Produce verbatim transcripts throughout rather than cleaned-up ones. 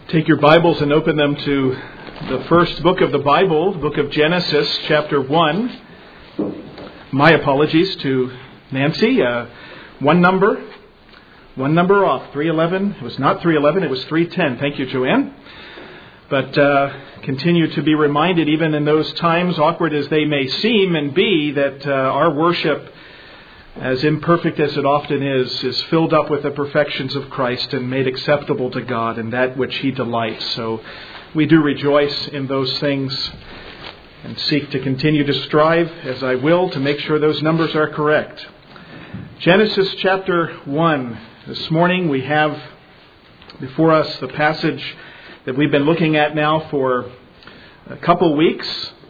Take your Bibles and open them to the first book of the Bible, the book of Genesis, chapter one. My apologies to Nancy. Uh, one number, one number off, three eleven. It was not three eleven, it was three ten. Thank you, Joanne. But uh, continue to be reminded, even in those times, awkward as they may seem and be, that uh, our worship, as imperfect as it often is, is filled up with the perfections of Christ and made acceptable to God and that which He delights. So we do rejoice in those things and seek to continue to strive, as I will, to make sure those numbers are correct. Genesis chapter one. This morning we have before us the passage that we've been looking at now for a couple weeks.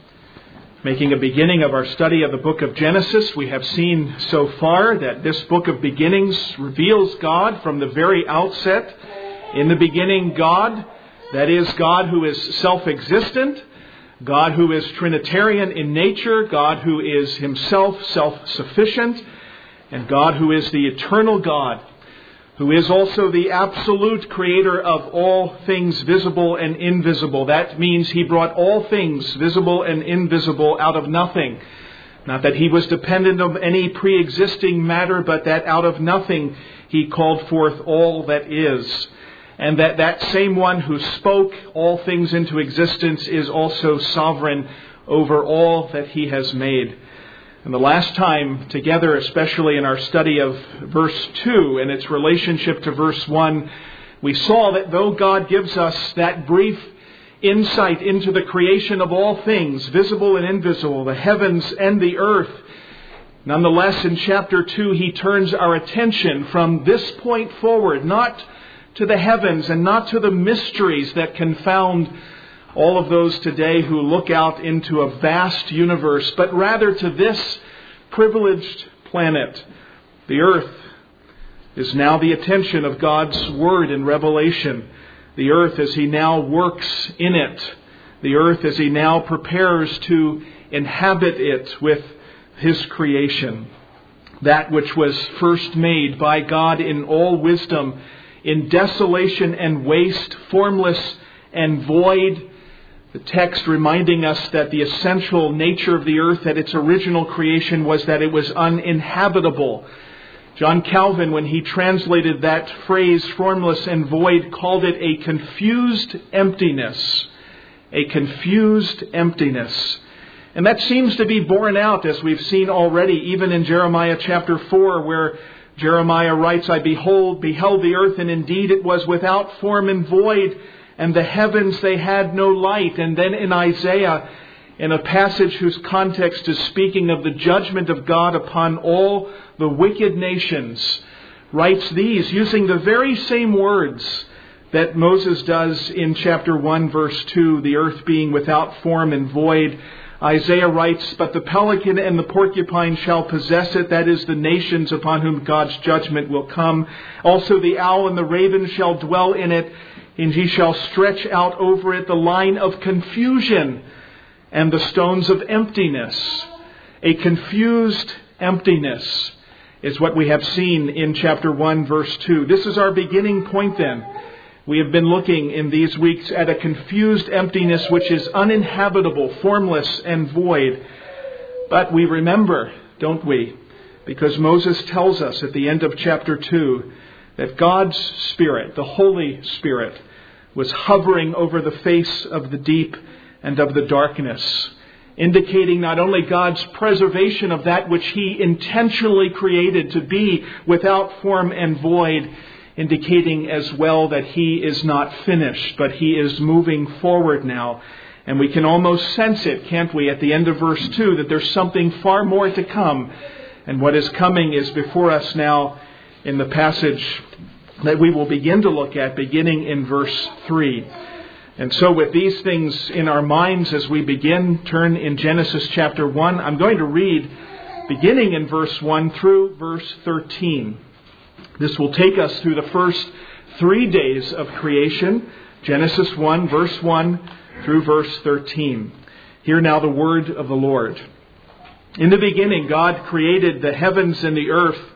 Making a beginning of our study of the book of Genesis, we have seen so far that this book of beginnings reveals God from the very outset. In the beginning, God, that is, God who is self-existent, God who is Trinitarian in nature, God who is Himself self-sufficient, and God who is the eternal God, who is also the absolute creator of all things visible and invisible. That means He brought all things visible and invisible out of nothing. Not that He was dependent on any pre-existing matter, but that out of nothing He called forth all that is. And that that same one who spoke all things into existence is also sovereign over all that He has made. And the last time together, especially in our study of verse two and its relationship to verse one, we saw that though God gives us that brief insight into the creation of all things, visible and invisible, the heavens and the earth, nonetheless in chapter two He turns our attention from this point forward, not to the heavens and not to the mysteries that confound all of those today who look out into a vast universe, but rather to this privileged planet. The earth is now the attention of God's Word in Revelation. The earth as He now works in it. The earth as He now prepares to inhabit it with His creation. That which was first made by God in all wisdom, in desolation and waste, formless and void. The text reminding us that the essential nature of the earth at its original creation was that it was uninhabitable. John Calvin, when he translated that phrase, formless and void, called it a confused emptiness. A confused emptiness. And that seems to be borne out, as we've seen already, even in Jeremiah chapter four, where Jeremiah writes, I behold, beheld the earth, and indeed it was without form and void, and the heavens they had no light. And then in Isaiah, in a passage whose context is speaking of the judgment of God upon all the wicked nations, writes these, using the very same words that Moses does in chapter one, verse two, the earth being without form and void. Isaiah writes, but the pelican and the porcupine shall possess it, that is, the nations upon whom God's judgment will come. Also the owl and the raven shall dwell in it, and He shall stretch out over it the line of confusion and the stones of emptiness. A confused emptiness is what we have seen in chapter one, verse two. This is our beginning point then. We have been looking in these weeks at a confused emptiness which is uninhabitable, formless and void. But we remember, don't we? Because Moses tells us at the end of chapter two that God's Spirit, the Holy Spirit, was hovering over the face of the deep and of the darkness, indicating not only God's preservation of that which He intentionally created to be without form and void, indicating as well that He is not finished, but He is moving forward now. And we can almost sense it, can't we, at the end of verse two, that there's something far more to come. And what is coming is before us now in the passage that we will begin to look at, beginning in verse three. And so with these things in our minds as we begin, turn in Genesis chapter one, I'm going to read beginning in verse one through verse thirteen. This will take us through the first three days of creation, Genesis one, verse one through verse thirteen. Hear now the word of the Lord. In the beginning, God created the heavens and the earth.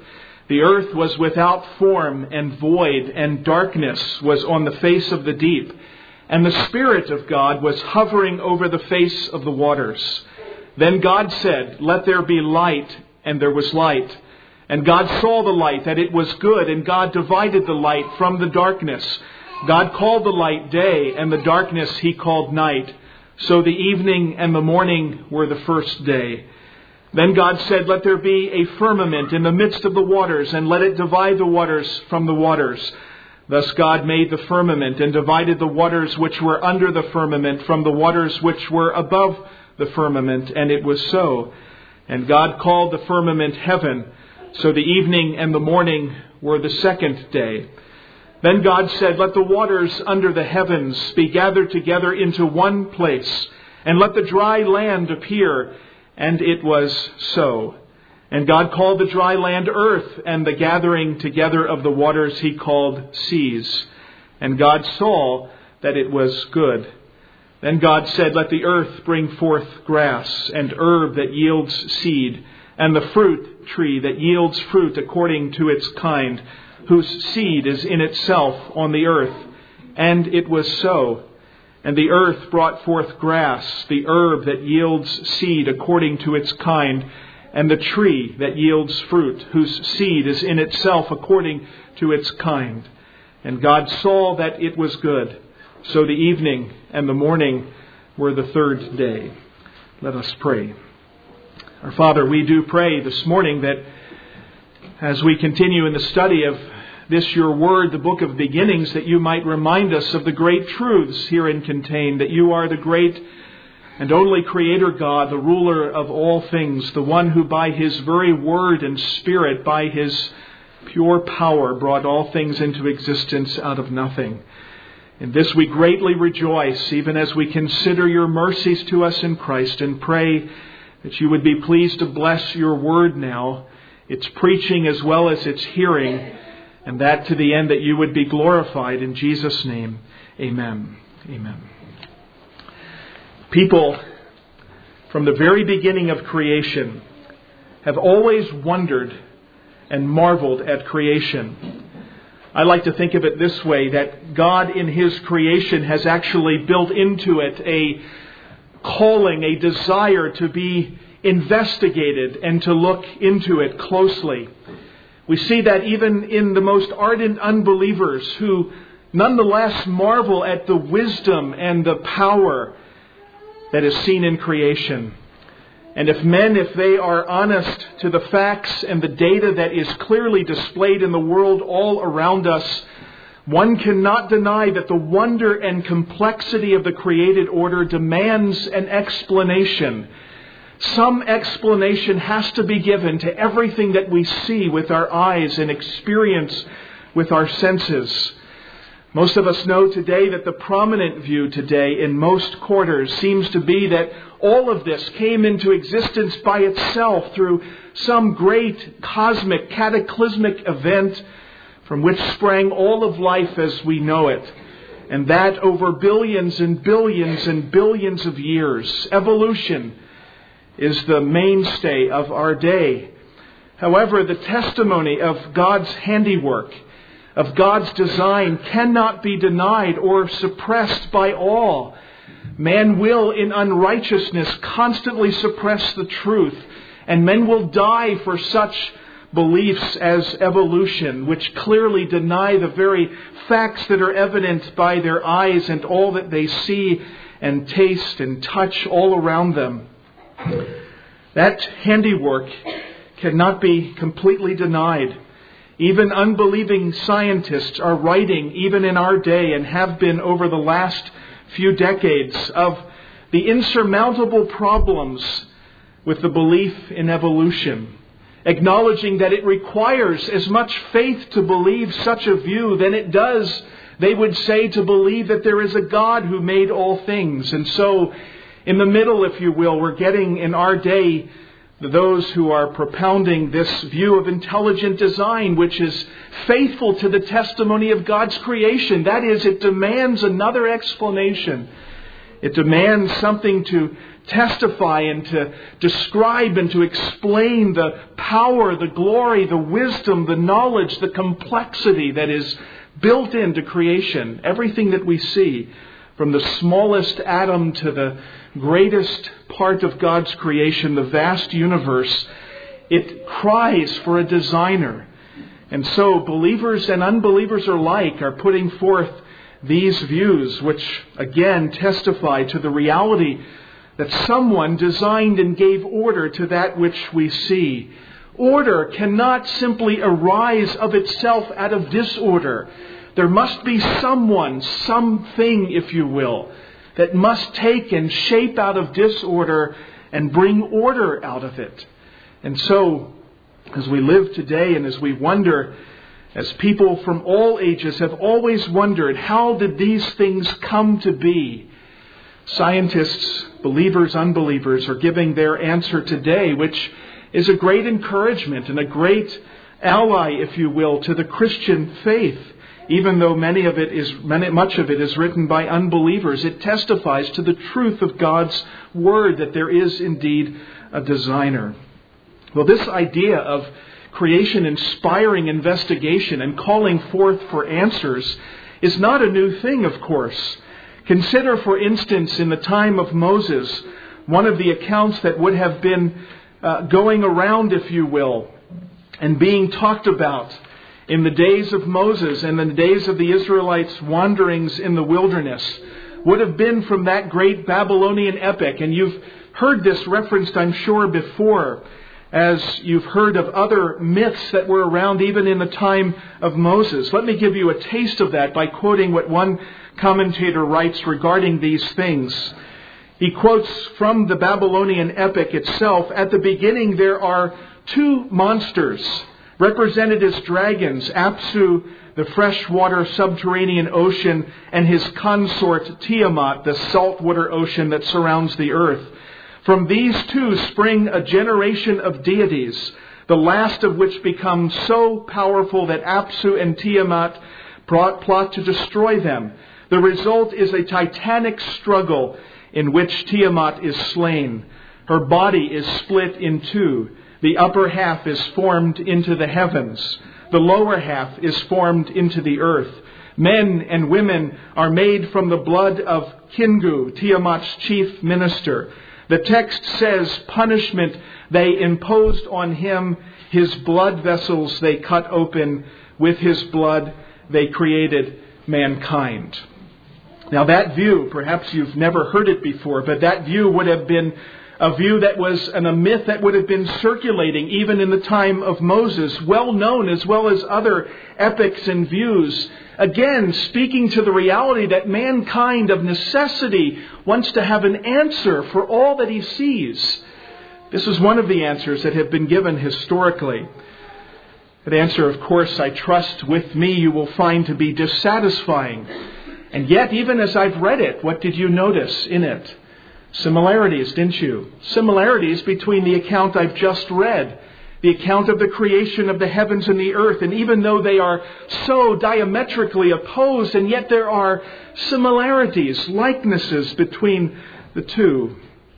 The earth was without form and void, and darkness was on the face of the deep. And the Spirit of God was hovering over the face of the waters. Then God said, "Let there be light," and there was light. And God saw the light, that it was good, and God divided the light from the darkness. God called the light day, and the darkness he called night. So the evening and the morning were the first day. Then God said, "Let there be a firmament in the midst of the waters, and let it divide the waters from the waters." Thus God made the firmament and divided the waters which were under the firmament from the waters which were above the firmament, and it was so. And God called the firmament heaven. So the evening and the morning were the second day. Then God said, "Let the waters under the heavens be gathered together into one place, and let the dry land appear." And it was so. And God called the dry land earth, and the gathering together of the waters he called seas. And God saw that it was good. Then God said, "Let the earth bring forth grass, and herb that yields seed, and the fruit tree that yields fruit according to its kind, whose seed is in itself on the earth." And it was so. And the earth brought forth grass, the herb that yields seed according to its kind, and the tree that yields fruit, whose seed is in itself according to its kind. And God saw that it was good. So the evening and the morning were the third day. Let us pray. Our Father, we do pray this morning that as we continue in the study of this your word, the book of beginnings, that you might remind us of the great truths herein contained, that you are the great and only Creator God, the ruler of all things, the one who by his very word and spirit, by his pure power, brought all things into existence out of nothing. In this we greatly rejoice, even as we consider your mercies to us in Christ, and pray that you would be pleased to bless your word now, its preaching as well as its hearing, and that to the end that you would be glorified. In Jesus' name, amen. Amen. People, from the very beginning of creation, have always wondered and marveled at creation. I like to think of it this way, that God in his creation has actually built into it a calling, a desire to be investigated and to look into it closely. We see that even in the most ardent unbelievers who nonetheless marvel at the wisdom and the power that is seen in creation. And if men, if they are honest to the facts and the data that is clearly displayed in the world all around us, one cannot deny that the wonder and complexity of the created order demands an explanation. Some explanation has to be given to everything that we see with our eyes and experience with our senses. Most of us know today that the prominent view today in most quarters seems to be that all of this came into existence by itself through some great cosmic cataclysmic event from which sprang all of life as we know it. And that over billions and billions and billions of years. Evolution is the mainstay of our day. However, the testimony of God's handiwork, of God's design, cannot be denied or suppressed by all. Man will, in unrighteousness, constantly suppress the truth, and men will die for such beliefs as evolution, which clearly deny the very facts that are evident by their eyes and all that they see and taste and touch all around them. That handiwork cannot be completely denied. Even unbelieving scientists are writing, even in our day, and have been over the last few decades, of the insurmountable problems with the belief in evolution, acknowledging that it requires as much faith to believe such a view than it does, they would say, to believe that there is a God who made all things. And so, in the middle, if you will, we're getting in our day those who are propounding this view of intelligent design, which is faithful to the testimony of God's creation. That is, it demands another explanation. It demands something to testify and to describe and to explain the power, the glory, the wisdom, the knowledge, the complexity that is built into creation. Everything that we see, from the smallest atom to the greatest part of God's creation, the vast universe, it cries for a designer. And so believers and unbelievers alike are putting forth these views, which again testify to the reality that someone designed and gave order to that which we see. Order cannot simply arise of itself out of disorder. There must be someone, something, if you will, that must take and shape out of disorder and bring order out of it. And so, as we live today and as we wonder, as people from all ages have always wondered, how did these things come to be? Scientists, believers, unbelievers, are giving their answer today, which is a great encouragement and a great ally, if you will, to the Christian faith. Even though many of it is, many, much of it is written by unbelievers, it testifies to the truth of God's Word, that there is indeed a designer. Well, this idea of creation inspiring investigation and calling forth for answers is not a new thing, of course. Consider, for instance, in the time of Moses, one of the accounts that would have been uh, going around, if you will, and being talked about in the days of Moses and in the days of the Israelites' wanderings in the wilderness, would have been from that great Babylonian epic. And you've heard this referenced, I'm sure, before, as you've heard of other myths that were around even in the time of Moses. Let me give you a taste of that by quoting what one commentator writes regarding these things. He quotes from the Babylonian epic itself, "At the beginning there are two monsters, represented as dragons, Apsu, the freshwater subterranean ocean, and his consort Tiamat, the saltwater ocean that surrounds the earth. From these two spring a generation of deities, the last of which becomes so powerful that Apsu and Tiamat plot to destroy them. The result is a titanic struggle in which Tiamat is slain. Her body is split in two. The upper half is formed into the heavens. The lower half is formed into the earth. Men and women are made from the blood of Kingu, Tiamat's chief minister. The text says, punishment they imposed on him, his blood vessels they cut open, with his blood they created mankind." Now that view, perhaps you've never heard it before, but that view would have been a view that was, and a myth that would have been circulating even in the time of Moses, well known as well as other epics and views. Again, speaking to the reality that mankind of necessity wants to have an answer for all that he sees. This is one of the answers that have been given historically. That answer, of course, I trust with me you will find to be dissatisfying. And yet, even as I've read it, what did you notice in it? Similarities, didn't you? Similarities between the account I've just read, the account of the creation of the heavens and the earth. And even though they are so diametrically opposed, and yet there are similarities, likenesses between the two.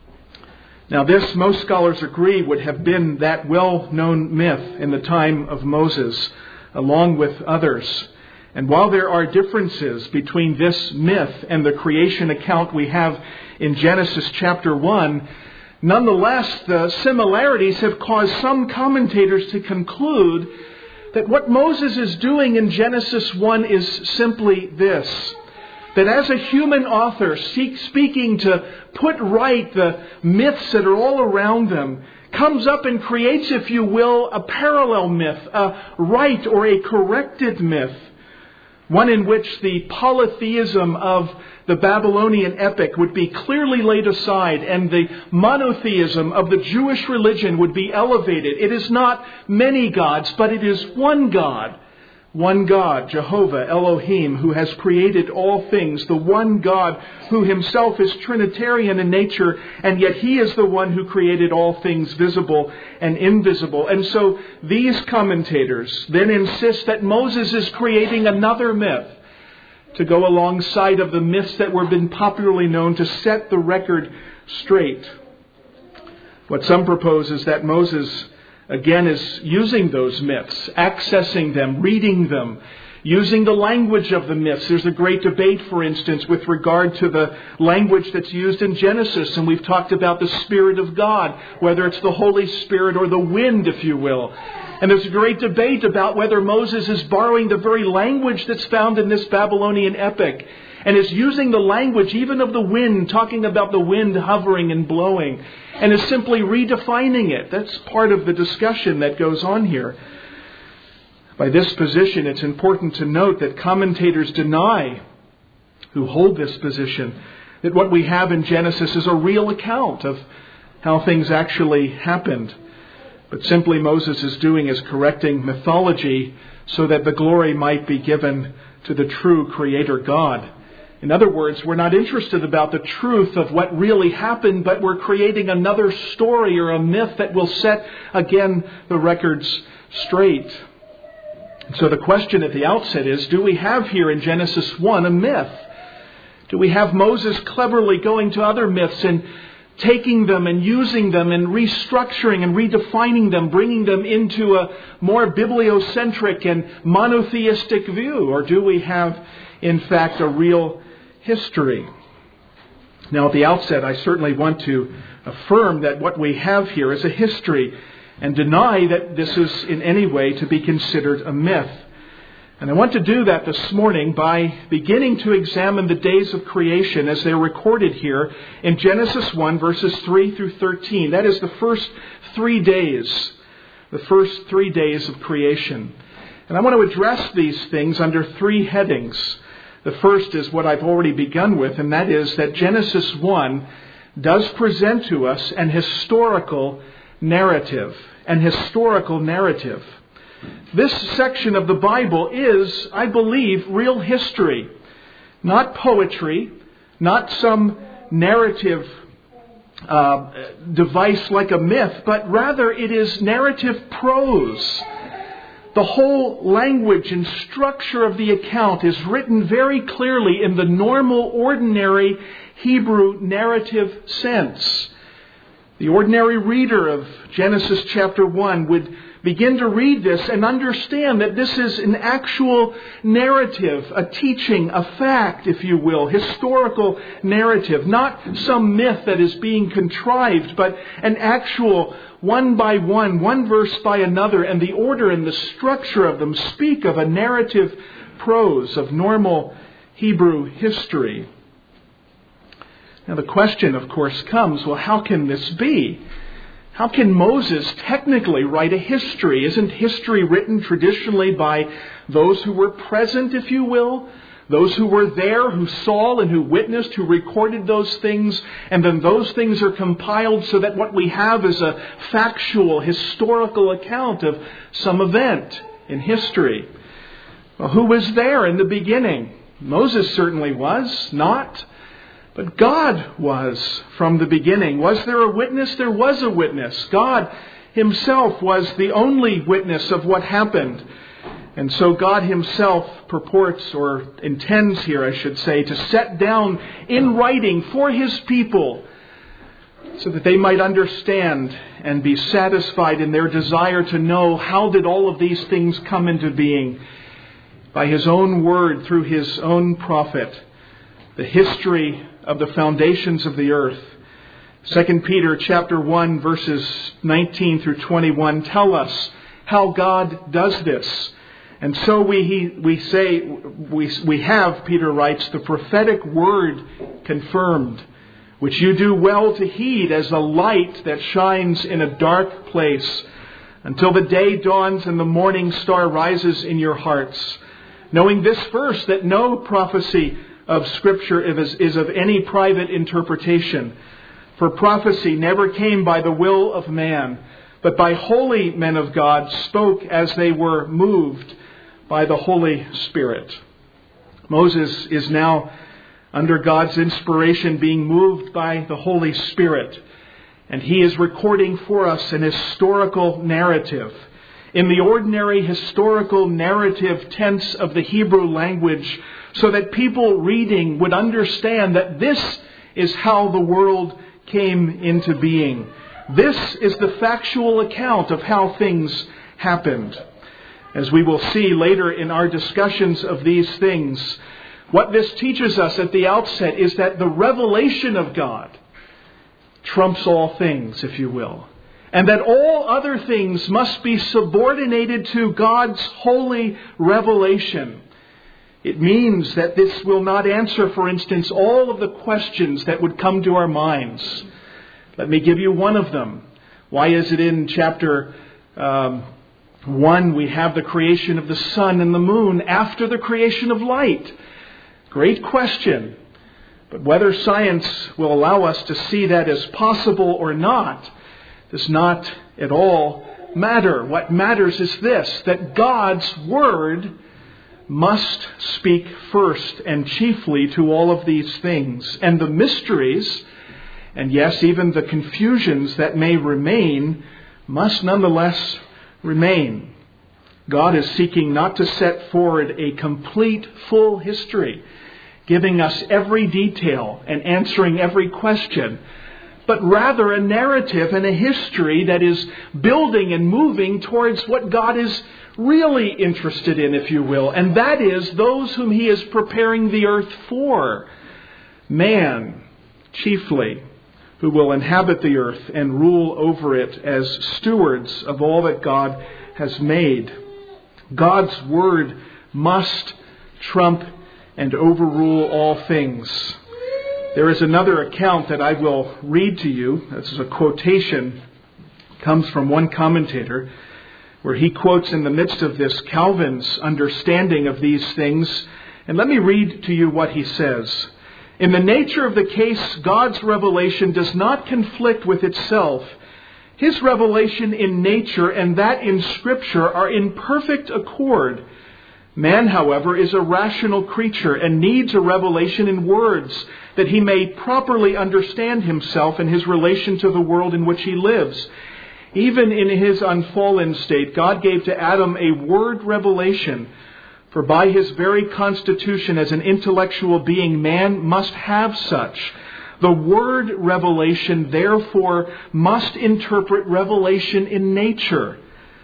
Now this, most scholars agree, would have been that well-known myth in the time of Moses, along with others. And while there are differences between this myth and the creation account we have in Genesis chapter one, nonetheless, the similarities have caused some commentators to conclude that what Moses is doing in Genesis one is simply this: that as a human author seek, speaking to put right the myths that are all around them, comes up and creates, if you will, a parallel myth, a right or a corrected myth. One in which the polytheism of the Babylonian epic would be clearly laid aside and the monotheism of the Jewish religion would be elevated. It is not many gods, but it is one God. One God, Jehovah, Elohim, who has created all things. The one God who himself is Trinitarian in nature, and yet he is the one who created all things visible and invisible. And so these commentators then insist that Moses is creating another myth. to go alongside of the myths that were been popularly known to set the record straight. What some propose is that Moses, again, is using those myths, accessing them, reading them, using the language of the myths. There's a great debate, for instance, with regard to the language that's used in Genesis. And we've talked about the Spirit of God, whether it's the Holy Spirit or the wind, if you will. And there's a great debate about whether Moses is borrowing the very language that's found in this Babylonian epic and is using the language even of the wind, talking about the wind hovering and blowing, and is simply redefining it. That's part of the discussion that goes on here. By this position, it's important to note that commentators deny, who hold this position, that what we have in Genesis is a real account of how things actually happened. But simply Moses is doing is correcting mythology so that the glory might be given to the true Creator God. In other words, we're not interested about the truth of what really happened, but we're creating another story or a myth that will set, again, the records straight. And so the question at the outset is, do we have here in Genesis one a myth? Do we have Moses cleverly going to other myths and taking them and using them and restructuring and redefining them, bringing them into a more bibliocentric and monotheistic view? Or do we have, in fact, a real history? Now, at the outset, I certainly want to affirm that what we have here is a history and deny that this is in any way to be considered a myth. And I want to do that this morning by beginning to examine the days of creation as they're recorded here in Genesis one, verses three through thirteen. That is the first three days, the first three days of creation. And I want to address these things under three headings. The first is what I've already begun with, and that is that Genesis one does present to us an historical narrative. An historical narrative. This section of the Bible is, I believe, real history. Not poetry, not some narrative uh, device like a myth, but rather it is narrative prose. The whole language and structure of the account is written very clearly in the normal, ordinary Hebrew narrative sense. The ordinary reader of Genesis chapter one would begin to read this and understand that this is an actual narrative, a teaching, a fact, if you will, historical narrative. Not some myth that is being contrived, but an actual one by one, one verse by another, and the order and the structure of them speak of a narrative prose of normal Hebrew history. Now the question, of course, comes, well, how can this be? How can Moses technically write a history? Isn't history written traditionally by those who were present, if you will? Those who were there, who saw and who witnessed, who recorded those things, and then those things are compiled so that what we have is a factual, historical account of some event in history. Well, who was there in the beginning? Moses certainly was not. But God was from the beginning. Was there a witness? There was a witness. God Himself was the only witness of what happened. And so God Himself purports, or intends here, I should say, to set down in writing for His people so that they might understand and be satisfied in their desire to know how did all of these things come into being by His own word through His own prophet. The history of the foundations of the earth. Second Peter chapter one verses nineteen through twenty-one tell us how God does this. And so we he, we say we we have, Peter writes, the prophetic word confirmed, which you do well to heed as a light that shines in a dark place, until the day dawns and the morning star rises in your hearts. Knowing this first, that no prophecy of Scripture is, is of any private interpretation. For prophecy never came by the will of man, but by holy men of God spoke as they were moved by the Holy Spirit. Moses is now, under God's inspiration, being moved by the Holy Spirit. And he is recording for us an historical narrative. In the ordinary historical narrative tense of the Hebrew language, so that people reading would understand that this is how the world came into being. This is the factual account of how things happened. As we will see later in our discussions of these things, what this teaches us at the outset is that the revelation of God trumps all things, if you will, and that all other things must be subordinated to God's holy revelation. It means that this will not answer, for instance, all of the questions that would come to our minds. Let me give you one of them. Why is it in chapter um, one we have the creation of the sun and the moon after the creation of light? Great question. But whether science will allow us to see that as possible or not does not at all matter. What matters is this, that God's Word must speak first and chiefly to all of these things. And the mysteries, and yes, even the confusions that may remain, must nonetheless remain. God is seeking not to set forward a complete, full history, giving us every detail and answering every question, but rather a narrative and a history that is building and moving towards what God is really interested in, if you will, and that is those whom He is preparing the earth for. Man, chiefly, who will inhabit the earth and rule over it as stewards of all that God has made. God's Word must trump and overrule all things. There is another account that I will read to you. This is a quotation, comes from one commentator, where he quotes in the midst of this Calvin's understanding of these things. And let me read to you what he says. In the nature of the case, God's revelation does not conflict with itself. His revelation in nature and that in Scripture are in perfect accord. Man, however, is a rational creature and needs a revelation in words that he may properly understand himself and his relation to the world in which he lives. Even in his unfallen state, God gave to Adam a word revelation. For by his very constitution as an intellectual being, man must have such. The word revelation, therefore, must interpret revelation in nature.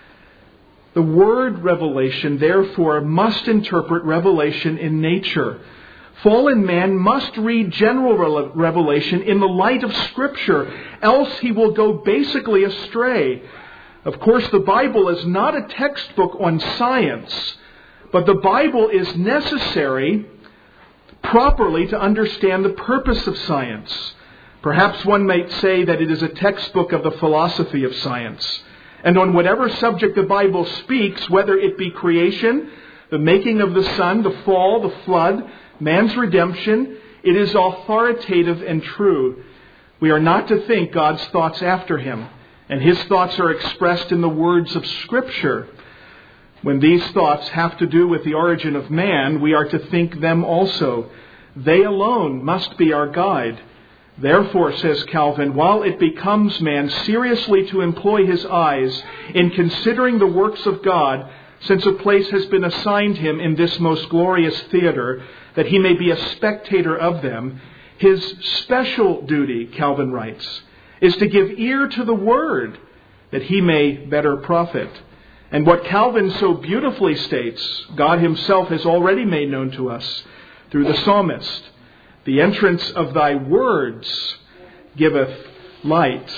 The word revelation, therefore, must interpret revelation in nature. Fallen man must read general revelation in the light of Scripture, else he will go basically astray. Of course, the Bible is not a textbook on science, but the Bible is necessary properly to understand the purpose of science. Perhaps one might say that it is a textbook of the philosophy of science. And on whatever subject the Bible speaks, whether it be creation, the making of the sun, the fall, the flood, man's redemption, it is authoritative and true. We are not to think God's thoughts after Him, and His thoughts are expressed in the words of Scripture. When these thoughts have to do with the origin of man, we are to think them also. They alone must be our guide. Therefore, says Calvin, while it becomes man seriously to employ his eyes in considering the works of God, since a place has been assigned him in this most glorious theater, that he may be a spectator of them, his special duty, Calvin writes, is to give ear to the word, that he may better profit. And what Calvin so beautifully states, God Himself has already made known to us through the psalmist. The entrance of thy words giveth light.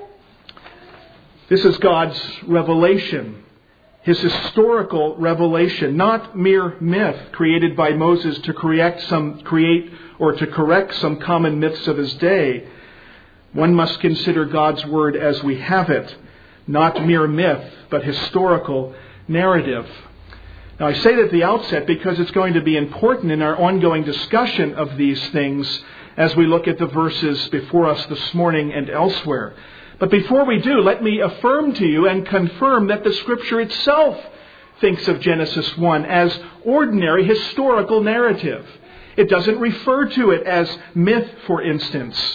This is God's revelation, His historical revelation, not mere myth created by Moses to create some create or to correct some common myths of his day. One must consider God's word as we have it, not mere myth, but historical narrative. Now, I say that at the outset because it's going to be important in our ongoing discussion of these things as we look at the verses before us this morning and elsewhere. But before we do, let me affirm to you and confirm that the Scripture itself thinks of Genesis one as ordinary historical narrative. It doesn't refer to it as myth, for instance.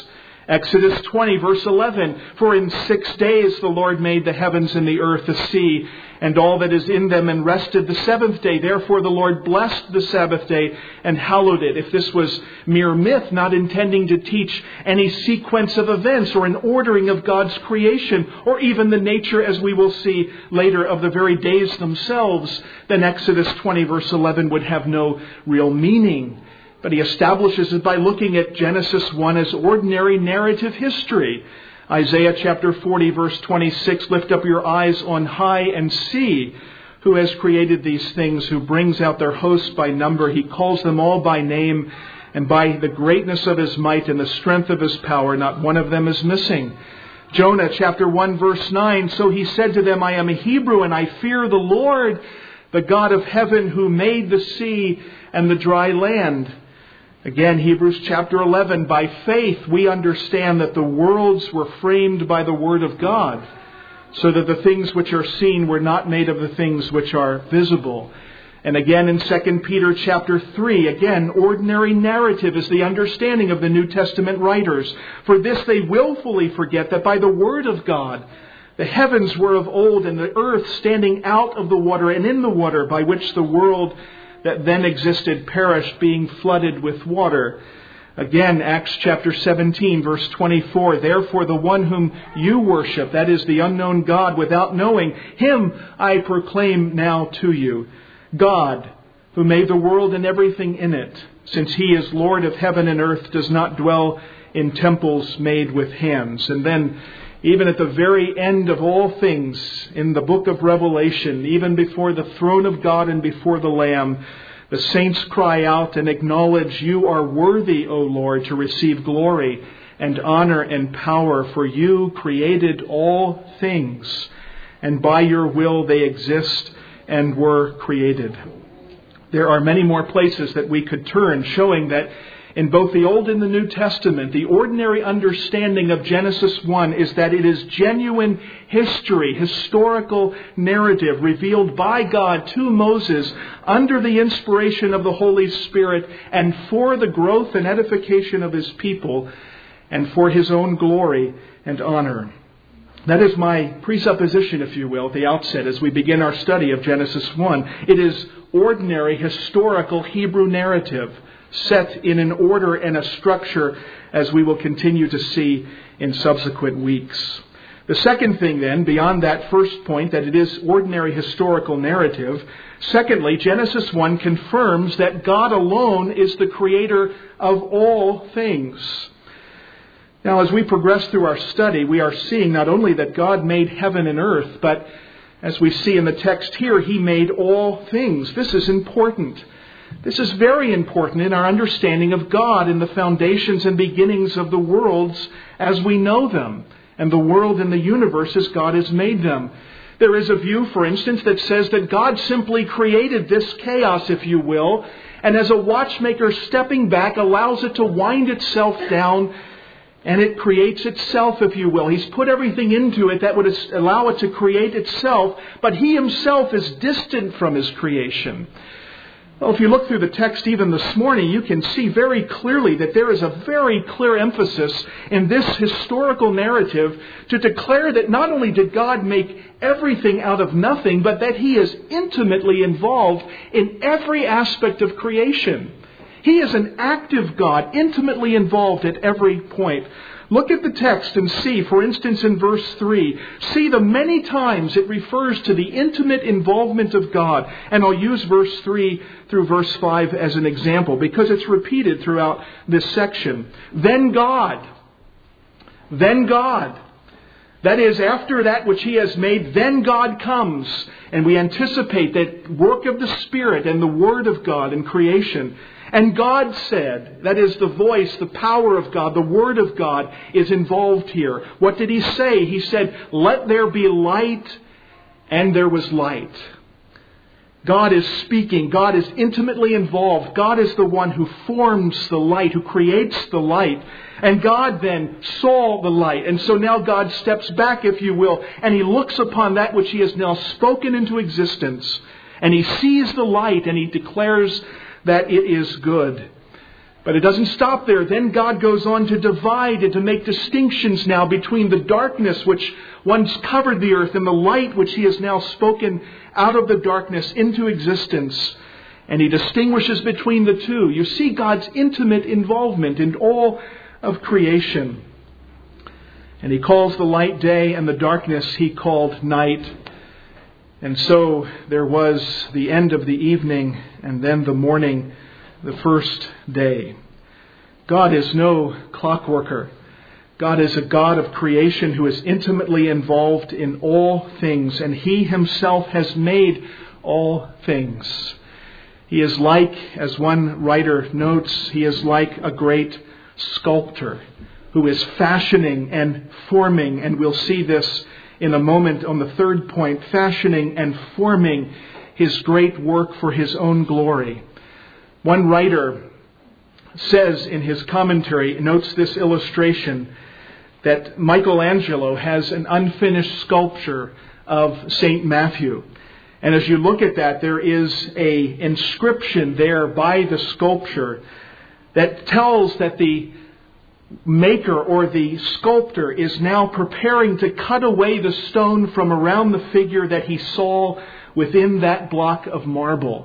Exodus twenty, verse eleven, for in six days the Lord made the heavens and the earth, the sea, and all that is in them, and rested the seventh day. Therefore the Lord blessed the Sabbath day and hallowed it. If this was mere myth, not intending to teach any sequence of events or an ordering of God's creation, or even the nature, as we will see later, of the very days themselves, then Exodus twenty, verse eleven would have no real meaning. But he establishes it by looking at Genesis one as ordinary narrative history. Isaiah chapter forty, verse twenty-six, lift up your eyes on high and see who has created these things, who brings out their hosts by number. He calls them all by name, and by the greatness of his might and the strength of his power, not one of them is missing. Jonah chapter one, verse nine, so he said to them, I am a Hebrew, and I fear the Lord, the God of heaven, who made the sea and the dry land. Again, Hebrews chapter eleven, by faith we understand that the worlds were framed by the word of God, so that the things which are seen were not made of the things which are visible. And again in Second Peter chapter three, again, ordinary narrative is the understanding of the New Testament writers. For this they willfully forget that by the word of God, the heavens were of old, and the earth standing out of the water and in the water, by which the world that then existed perished, being flooded with water. Again, Acts chapter seventeen, verse twenty-four, therefore the one whom you worship, that is the unknown God, without knowing, him I proclaim now to you. God, who made the world and everything in it, since he is Lord of heaven and earth, does not dwell in temples made with hands. And then, even at the very end of all things, in the book of Revelation, even before the throne of God and before the Lamb, the saints cry out and acknowledge, you are worthy, O Lord, to receive glory and honor and power, for you created all things, and by your will they exist and were created. There are many more places that we could turn, showing that in both the Old and the New Testament, the ordinary understanding of Genesis one is that it is genuine history, historical narrative revealed by God to Moses under the inspiration of the Holy Spirit, and for the growth and edification of his people and for his own glory and honor. That is my presupposition, if you will, at the outset as we begin our study of Genesis one. It is ordinary historical Hebrew narrative, set in an order and a structure, as we will continue to see in subsequent weeks. The second thing then, beyond that first point, that it is ordinary historical narrative, secondly, Genesis one confirms that God alone is the creator of all things. Now, as we progress through our study, we are seeing not only that God made heaven and earth, but as we see in the text here, he made all things. This is important. This is very important in our understanding of God and the foundations and beginnings of the worlds as we know them, and the world and the universe as God has made them. There is a view, for instance, that says that God simply created this chaos, if you will, and as a watchmaker stepping back allows it to wind itself down, and it creates itself, if you will. He's put everything into it that would allow it to create itself, but he himself is distant from his creation. Well, if you look through the text even this morning, you can see very clearly that there is a very clear emphasis in this historical narrative to declare that not only did God make everything out of nothing, but that he is intimately involved in every aspect of creation. He is an active God, intimately involved at every point. Look at the text and see, for instance, in verse three, see the many times it refers to the intimate involvement of God. And I'll use verse three through verse five as an example because it's repeated throughout this section. Then God, then God. That is, after that which he has made, then God comes. And we anticipate that work of the Spirit and the Word of God in creation. And God said, that is the voice, the power of God, the Word of God is involved here. What did he say? He said, let there be light, and there was light. God is speaking. God is intimately involved. God is the one who forms the light, who creates the light. And God then saw the light. And so now God steps back, if you will, and he looks upon that which he has now spoken into existence. And he sees the light and he declares that it is good. But it doesn't stop there. Then God goes on to divide and to make distinctions now between the darkness which once covered the earth and the light which He has now spoken out of the darkness into existence. And He distinguishes between the two. You see God's intimate involvement in all of creation. And He calls the light day and the darkness He called night. And so there was the end of the evening and then the morning, the first day. God is no clockworker. God is a God of creation who is intimately involved in all things, and He Himself has made all things. He is like, as one writer notes, He is like a great sculptor who is fashioning and forming, and we'll see this in a moment on the third point, fashioning and forming His great work for His own glory. One writer says in his commentary, notes this illustration, that Michelangelo has an unfinished sculpture of Saint Matthew. And as you look at that, there is a inscription there by the sculpture that tells that the maker or the sculptor is now preparing to cut away the stone from around the figure that he saw within that block of marble.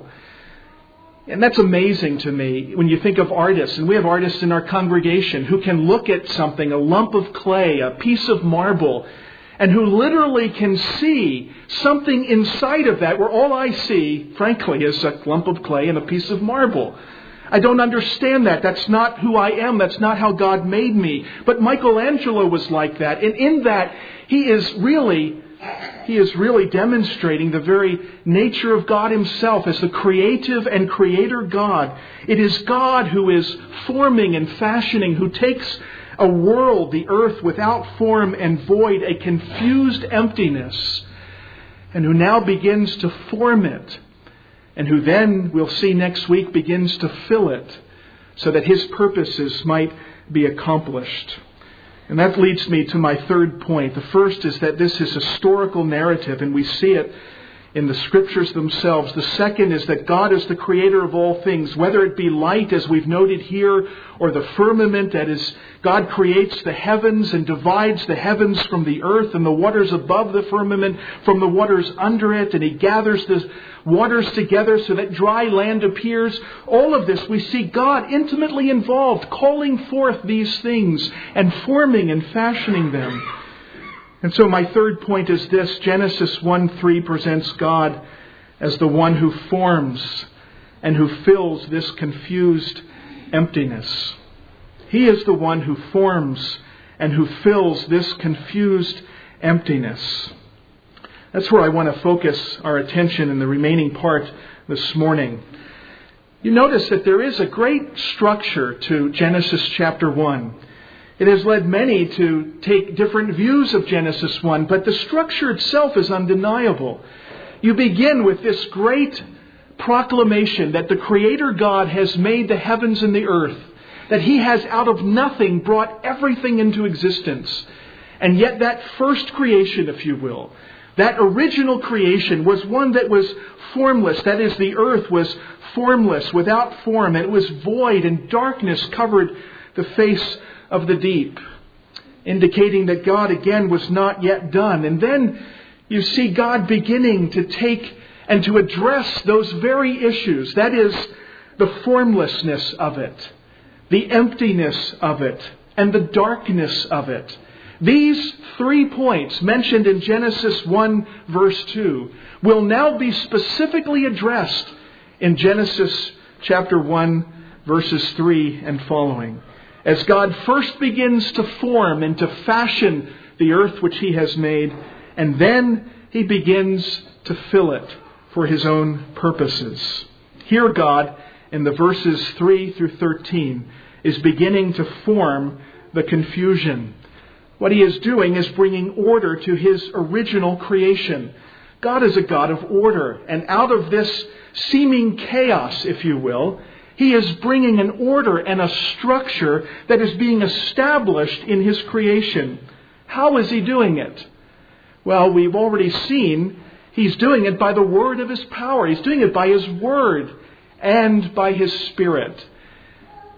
And that's amazing to me when you think of artists. And we have artists in our congregation who can look at something, a lump of clay, a piece of marble, and who literally can see something inside of that where all I see, frankly, is a lump of clay and a piece of marble. I don't understand that. That's not who I am. That's not how God made me. But Michelangelo was like that. And in that, he is really... He is really demonstrating the very nature of God Himself as the creative and creator God. It is God who is forming and fashioning, who takes a world, the earth, without form and void, a confused emptiness, and who now begins to form it, and who then, we'll see next week, begins to fill it so that His purposes might be accomplished. And that leads me to my third point. The first is that this is historical narrative, and we see it in the Scriptures themselves. The second is that God is the creator of all things, whether it be light, as we've noted here, or the firmament, that is, God creates the heavens and divides the heavens from the earth and the waters above the firmament from the waters under it, and He gathers the waters together so that dry land appears. All of this, we see God intimately involved, calling forth these things and forming and fashioning them. And so my third point is this: Genesis one three presents God as the one who forms and who fills this confused emptiness. He is the one who forms and who fills this confused emptiness. That's where I want to focus our attention in the remaining part this morning. You notice that there is a great structure to Genesis chapter one. It has led many to take different views of Genesis one, but the structure itself is undeniable. You begin with this great proclamation that the Creator God has made the heavens and the earth, that He has out of nothing brought everything into existence. And yet that first creation, if you will, that original creation was one that was formless. That is, the earth was formless, without form, and it was void, and darkness covered the face of the deep, indicating that God again was not yet done. And then you see God beginning to take and to address those very issues. That is, the formlessness of it, the emptiness of it, and the darkness of it. These three points mentioned in Genesis one verse two will now be specifically addressed in Genesis chapter one verses three and following. As God first begins to form and to fashion the earth which He has made, and then He begins to fill it for His own purposes. Here God, in the verses three through thirteen, is beginning to form the confusion. What He is doing is bringing order to His original creation. God is a God of order, and out of this seeming chaos, if you will, He is bringing an order and a structure that is being established in His creation. How is He doing it? Well, we've already seen He's doing it by the word of His power. He's doing it by His word and by His Spirit.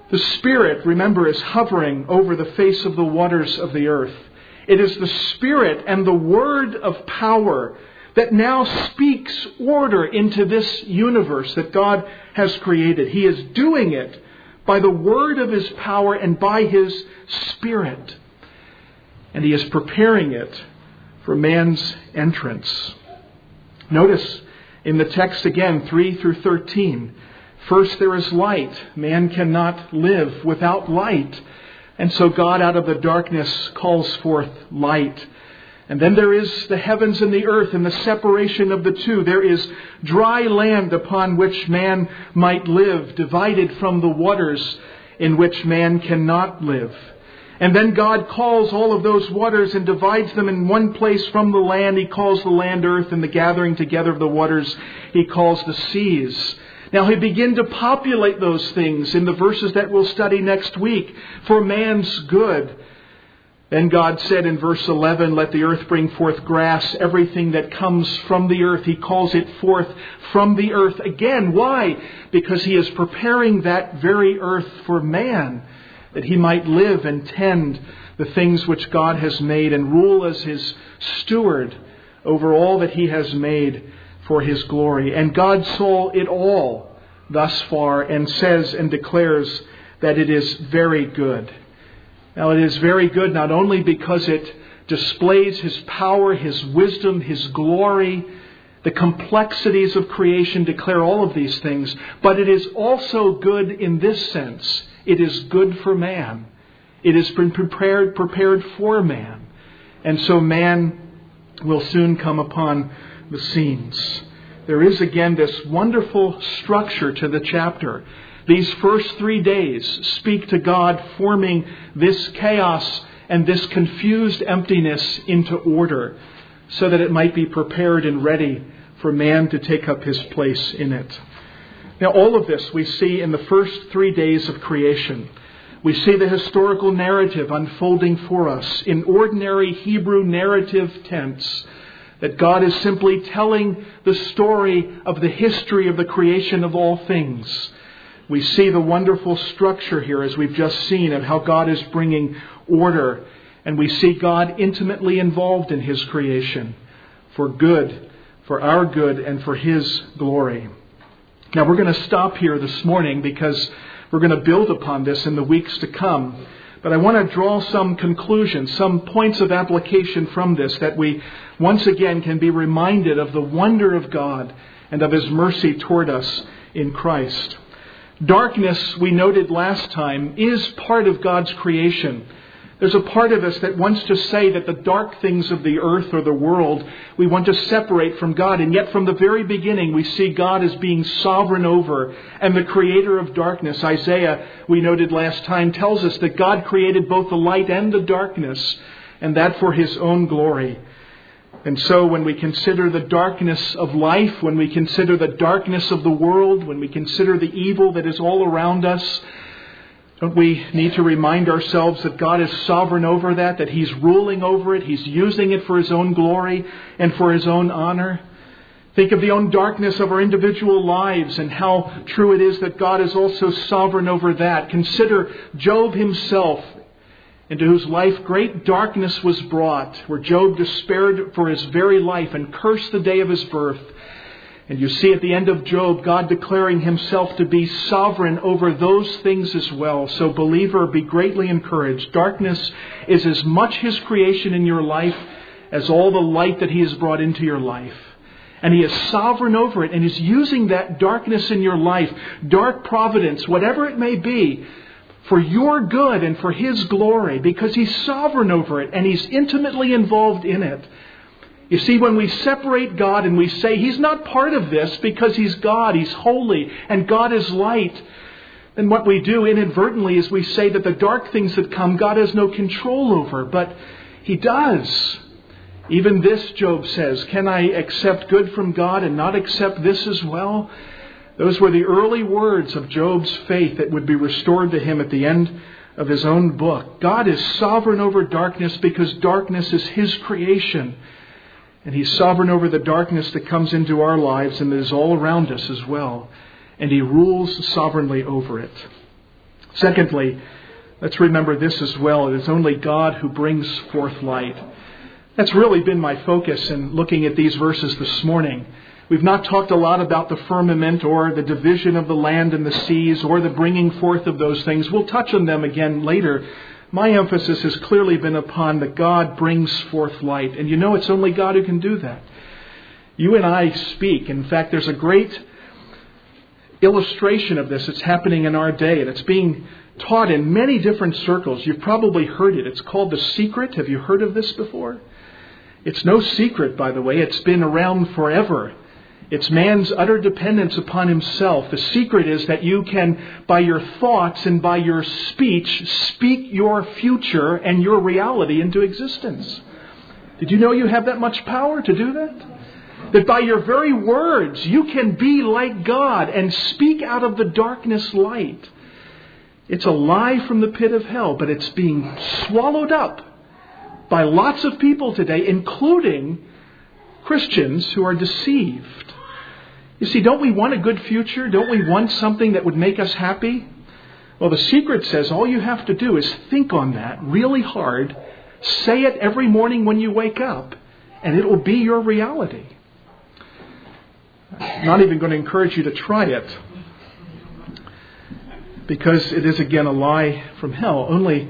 The Spirit, remember, is hovering over the face of the waters of the earth. It is the Spirit and the word of power that now speaks order into this universe that God has created. He is doing it by the word of His power and by His Spirit. And He is preparing it for man's entrance. Notice in the text again, three through thirteen. First, there is light. Man cannot live without light. And so God out of the darkness calls forth light. And then there is the heavens and the earth and the separation of the two. There is dry land upon which man might live, divided from the waters in which man cannot live. And then God calls all of those waters and divides them in one place from the land. He calls the land earth, and the gathering together of the waters He calls the seas. Now He began to populate those things in the verses that we'll study next week for man's good. Then God said in verse eleven, let the earth bring forth grass, everything that comes from the earth. He calls it forth from the earth again. Why? Because He is preparing that very earth for man, that he might live and tend the things which God has made and rule as His steward over all that He has made for His glory. And God saw it all thus far and says and declares that it is very good. Now, it is very good not only because it displays His power, His wisdom, His glory. The complexities of creation declare all of these things, but it is also good in this sense. It is good for man. It has been prepared, prepared for man. And so man will soon come upon the scenes. There is again this wonderful structure to the chapter. These first three days speak to God forming this chaos and this confused emptiness into order so that it might be prepared and ready for man to take up his place in it. Now, all of this we see in the first three days of creation. We see the historical narrative unfolding for us in ordinary Hebrew narrative tense, that God is simply telling the story of the history of the creation of all things. We see the wonderful structure here, as we've just seen, of how God is bringing order. And we see God intimately involved in His creation for good, for our good, and for His glory. Now, we're going to stop here this morning because we're going to build upon this in the weeks to come. But I want to draw some conclusions, some points of application from this, that we once again can be reminded of the wonder of God and of His mercy toward us in Christ. Darkness, we noted last time, is part of God's creation. There's a part of us that wants to say that the dark things of the earth or the world we want to separate from God. And yet from the very beginning we see God as being sovereign over and the creator of darkness. Isaiah, we noted last time, tells us that God created both the light and the darkness, and that for His own glory. And so when we consider the darkness of life, when we consider the darkness of the world, when we consider the evil that is all around us, don't we need to remind ourselves that God is sovereign over that, that He's ruling over it, He's using it for His own glory and for His own honor? Think of the own darkness of our individual lives and how true it is that God is also sovereign over that. Consider Job himself, into whose life great darkness was brought, where Job despaired for his very life and cursed the day of his birth. And you see at the end of Job, God declaring Himself to be sovereign over those things as well. So believer, be greatly encouraged. Darkness is as much His creation in your life as all the light that He has brought into your life. And He is sovereign over it, and He's using that darkness in your life, dark providence, whatever it may be, for your good and for His glory, because He's sovereign over it and He's intimately involved in it. You see, when we separate God and we say He's not part of this because He's God, He's holy, and God is light, then what we do inadvertently is we say that the dark things that come, God has no control over. But He does. Even this, Job says, can I accept good from God and not accept this as well? Those were the early words of Job's faith that would be restored to him at the end of his own book. God is sovereign over darkness because darkness is His creation. And He's sovereign over the darkness that comes into our lives and that is all around us as well. And He rules sovereignly over it. Secondly, let's remember this as well. It is only God who brings forth light. That's really been my focus in looking at these verses this morning. We've not talked a lot about the firmament or the division of the land and the seas or the bringing forth of those things. We'll touch on them again later. My emphasis has clearly been upon that God brings forth light. And you know it's only God who can do that. You and I speak. In fact, there's a great illustration of this that's happening in our day. And it's being taught in many different circles. You've probably heard it. It's called The Secret. Have you heard of this before? It's no secret, by the way. It's been around forever. It's man's utter dependence upon himself. The secret is that you can, by your thoughts and by your speech, speak your future and your reality into existence. Did you know you have that much power to do that? That by your very words, you can be like God and speak out of the darkness light. It's a lie from the pit of hell, but it's being swallowed up by lots of people today, including Christians who are deceived. You see, don't we want a good future? Don't we want something that would make us happy? Well, the secret says all you have to do is think on that really hard, say it every morning when you wake up, and it will be your reality. I'm not even going to encourage you to try it, because it is again a lie from hell. Only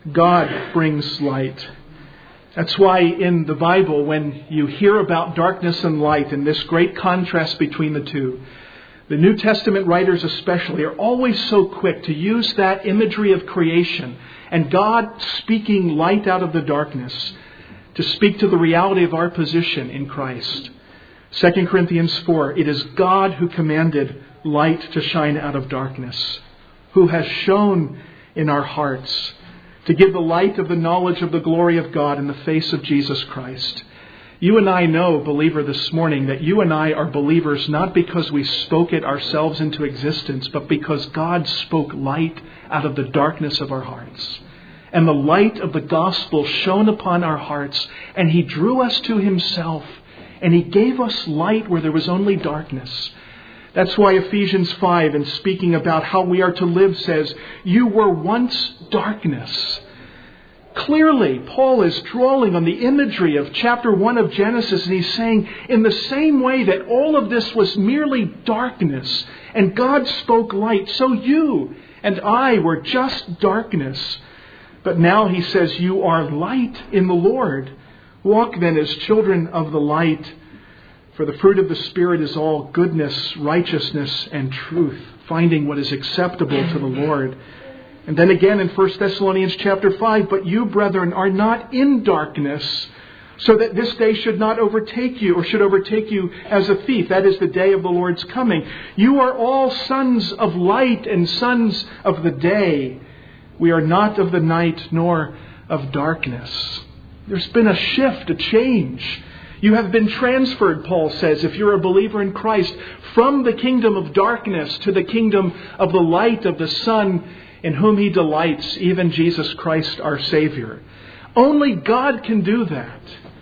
God brings light. That's why in the Bible, when you hear about darkness and light and this great contrast between the two, the New Testament writers especially are always so quick to use that imagery of creation and God speaking light out of the darkness to speak to the reality of our position in Christ. Second Corinthians four, it is God who commanded light to shine out of darkness, who has shone in our hearts to give the light of the knowledge of the glory of God in the face of Jesus Christ. You and I know, believer, this morning that you and I are believers not because we spoke it ourselves into existence, but because God spoke light out of the darkness of our hearts. And the light of the gospel shone upon our hearts, and He drew us to Himself, and He gave us light where there was only darkness. That's why Ephesians five, in speaking about how we are to live, says, you were once darkness. Clearly, Paul is drawing on the imagery of chapter one of Genesis, and he's saying, in the same way that all of this was merely darkness, and God spoke light, so you and I were just darkness. But now he says, you are light in the Lord. Walk then as children of the light. For the fruit of the Spirit is all goodness, righteousness, and truth, finding what is acceptable to the Lord. And then again in First Thessalonians chapter five, but you, brethren, are not in darkness, so that this day should not overtake you, or should overtake you as a thief. That is the day of the Lord's coming. You are all sons of light and sons of the day. We are not of the night nor of darkness. There's been a shift, a change. You have been transferred, Paul says, if you're a believer in Christ, from the kingdom of darkness to the kingdom of the light of the Son in whom He delights, even Jesus Christ our Savior. Only God can do that.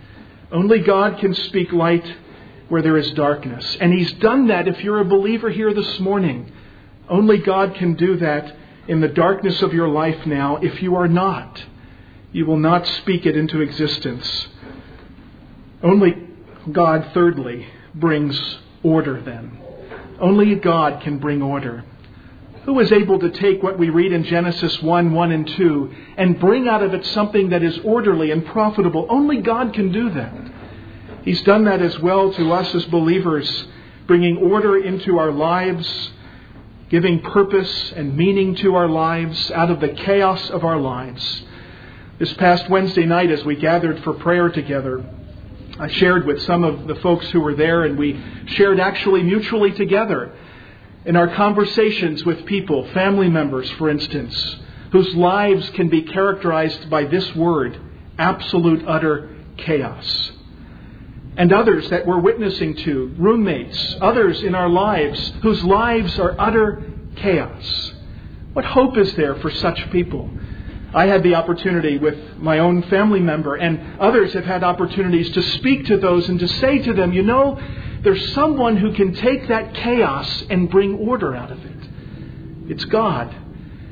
Only God can speak light where there is darkness. And He's done that if you're a believer here this morning. Only God can do that in the darkness of your life now. If you are not, you will not speak it into existence. Only God, thirdly, brings order then. Only God can bring order. Who is able to take what we read in Genesis one, one and two and bring out of it something that is orderly and profitable? Only God can do that. He's done that as well to us as believers, bringing order into our lives, giving purpose and meaning to our lives out of the chaos of our lives. This past Wednesday night, as we gathered for prayer together, I shared with some of the folks who were there, and we shared actually mutually together in our conversations with people, family members, for instance, whose lives can be characterized by this word, absolute, utter chaos. And others that we're witnessing to, roommates, others in our lives whose lives are utter chaos. What hope is there for such people? I had the opportunity with my own family member, and others have had opportunities to speak to those and to say to them, you know, there's someone who can take that chaos and bring order out of it. It's God.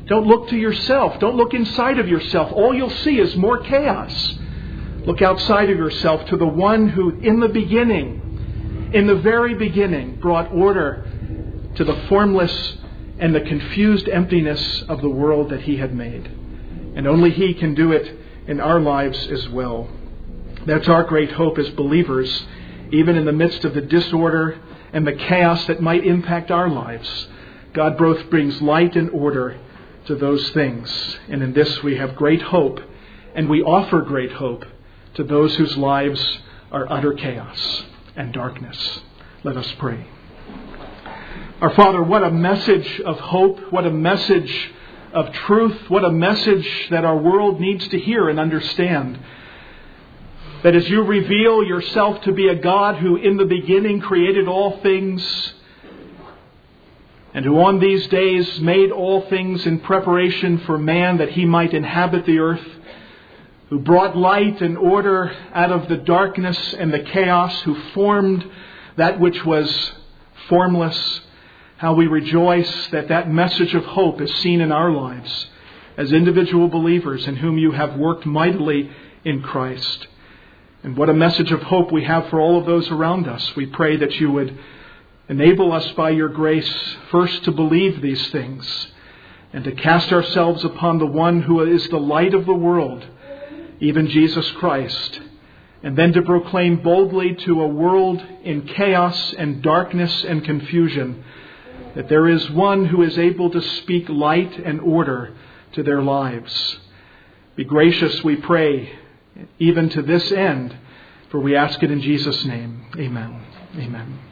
Don't look to yourself. Don't look inside of yourself. All you'll see is more chaos. Look outside of yourself to the one who in the beginning, in the very beginning, brought order to the formless and the confused emptiness of the world that he had made. And only he can do it in our lives as well. That's our great hope as believers, even in the midst of the disorder and the chaos that might impact our lives. God both brings light and order to those things. And in this we have great hope, and we offer great hope to those whose lives are utter chaos and darkness. Let us pray. Our Father, what a message of hope, what a message of truth, what a message that our world needs to hear and understand. That as you reveal yourself to be a God who in the beginning created all things, and who on these days made all things in preparation for man that he might inhabit the earth, who brought light and order out of the darkness and the chaos, who formed that which was formless, how we rejoice that that message of hope is seen in our lives as individual believers in whom you have worked mightily in Christ. And what a message of hope we have for all of those around us. We pray that you would enable us by your grace first to believe these things and to cast ourselves upon the one who is the light of the world, even Jesus Christ, and then to proclaim boldly to a world in chaos and darkness and confusion that there is one who is able to speak light and order to their lives. Be gracious, we pray, even to this end, for we ask it in Jesus' name. Amen. Amen.